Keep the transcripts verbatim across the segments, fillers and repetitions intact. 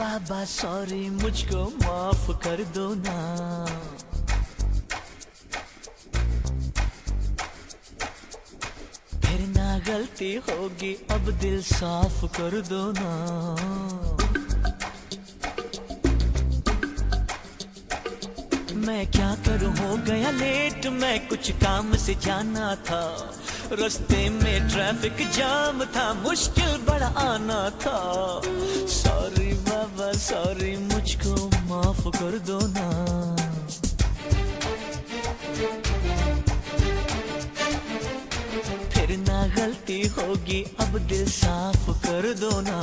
बाबा sorry मुझको माफ कर दो ना। फिर ना गलती होगी अब दिल साफ कर दो ना। मैं क्या करूं हो गया लेट, मैं कुछ काम से जाना था। रास्ते में ट्रैफिक जाम था, मुश्किल बड़ा आना था। सॉरी बाबा सॉरी मुझको माफ कर दो ना। फिर ना गलती होगी अब दिल साफ कर दो ना।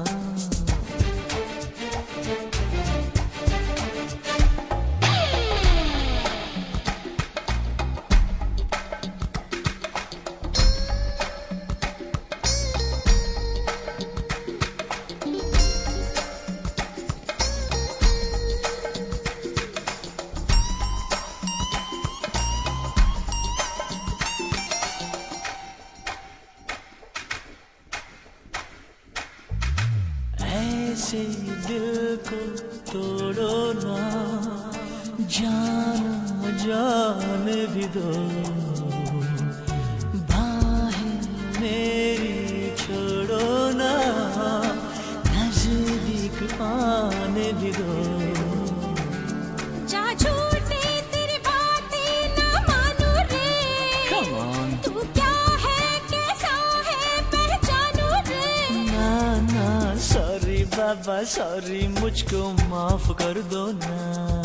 ऐसे दिल को तोड़ो ना, जान जाने भी दो। बाहें मेरी छोड़ो ना, नजदीक आने भी दो। जा झूठे तेरी बातें ना मानू रे। Come on. तू क्या है कैसा है पहचानू रे। ना ना सॉरी बाबा सॉरी मुझको माफ कर दो ना।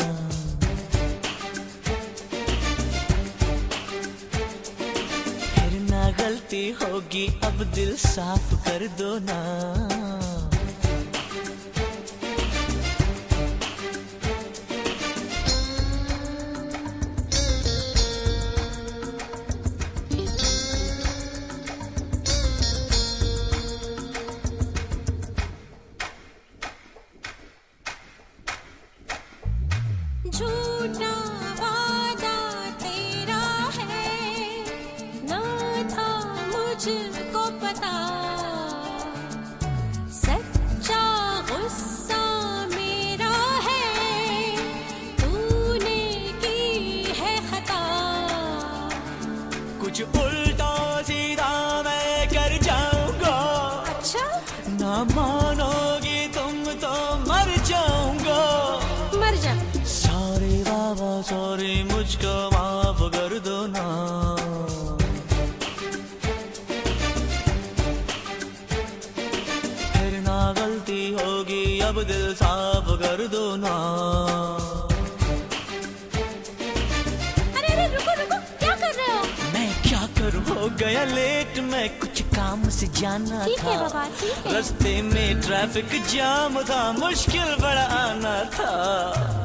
फिर ना गलती होगी अब दिल साफ कर दो ना। झूठा वादा तेरा है, ना था मुझको पता। सच्चा गुस्सा मेरा है, तूने की है खता। कुछ उल्टा सीधा मैं कर जाऊंगा। अच्छा ना मानोगी तुम तो मर जाऊंगा। मर जा। सॉरी बाबा सॉरी मुझको माफ कर दो ना। फिर ना गलती होगी अब दिल साफ कर दो ना। अरे अरे रुको रुको, क्या कर रहे हो? मैं क्या करूं हो गया लेट, मैं कुछ काम से जाना ठीक था। है बाबा ठीक है। रास्ते में ट्रैफिक जाम था, मुश्किल बड़ा आना था।